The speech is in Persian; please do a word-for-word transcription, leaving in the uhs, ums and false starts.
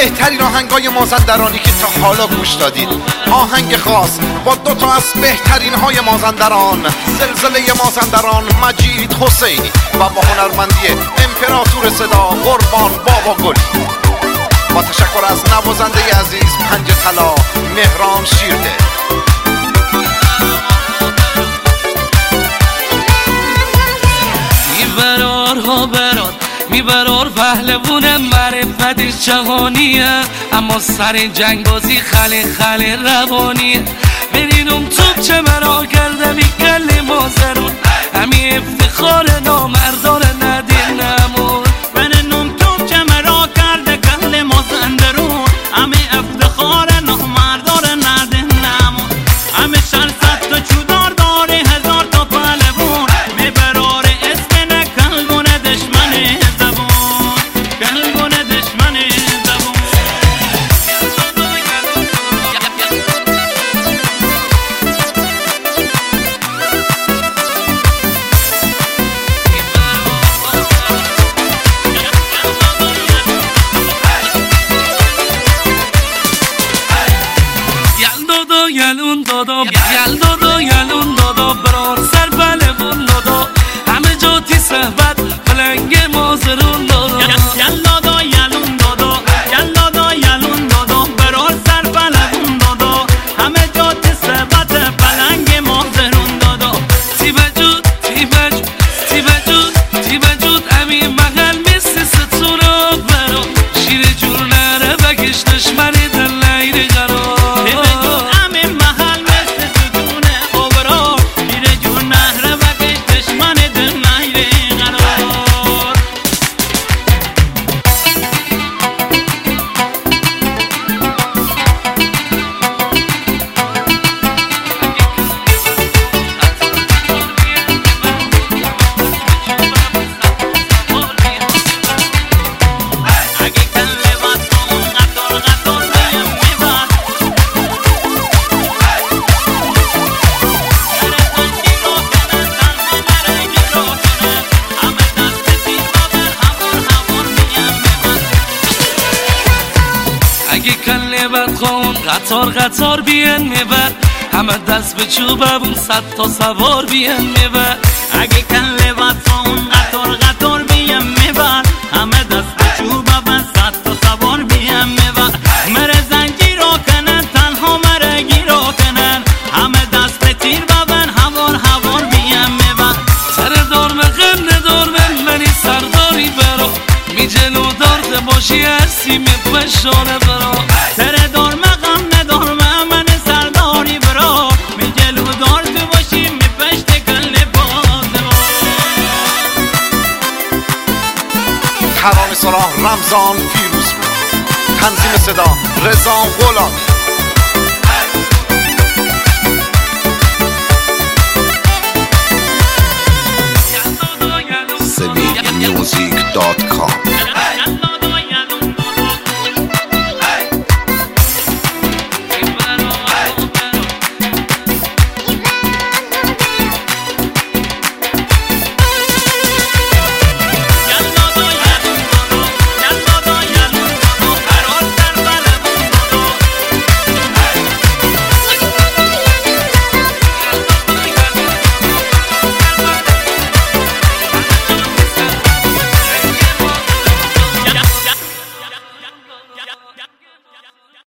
بهترین آهنگای مازندرانی که تا حالا گوش دادید. آهنگ خاص با دو تا از بهترین های مازندران، زلزله مازندران مجید حسینی و با هنرمندی امپراتور صدا قربان بابا گل. با تشکر از نوازنده عزیز پنج طلا مهران شیرده. میبرار ها براد میبرار پهلوون معرفتش جهانیه، اما سر جنگ بازی خله خله روانیه. برینم توب چه مرا کرده میکل مازرون، همی افتخار نامردار ندین نمون. برینم توب چه مرا کرده کل مازندرون، همی افتخار نامردار ندین نمون. همی شرصت تو چودار داره هزار تا پهلوون، میبرار اسم نکلگون دشمن زبون، کلگون دشمن زبون. یلون دادا یل دادا یلون دادا برار سر پهلوون دادا، همه جا تی صحبت پلنگ مازرون دادا. یل دادا یلون دادا یل دادا یلون دادا برار سر پهلوون دادا، همه جا تی صحبت پلنگ مازرون دادا. تی بجود تی بجود تی بجود تی بجود امی محل میسی ستونه برا، شیر جور نره بکش دشمنی در لیر قرار. اگه کله بد خون قطار قطار بیان میبر، همه دست به چوبمون صد تا سوار بیان میبر. اگه کله بد خون قطار قطار بیان میبر، همه دست به چوبمون صد تا سوار بیان میبر. مره زنجیر رو کنن تنها مره گیر رو کنن، همه دست به تیر ببن هوار هوار بیان میبر. سر دار مقم ندار من منی سرداری برا، می جلو دارده باشی هستی می پشانه برا. سر دار مقام ندار من سرداری برا، می جلو دارده باشی می پشت کل باز ما. ترانه سرا رمضان پیروز بود. تنظیم صدا رضا غلام.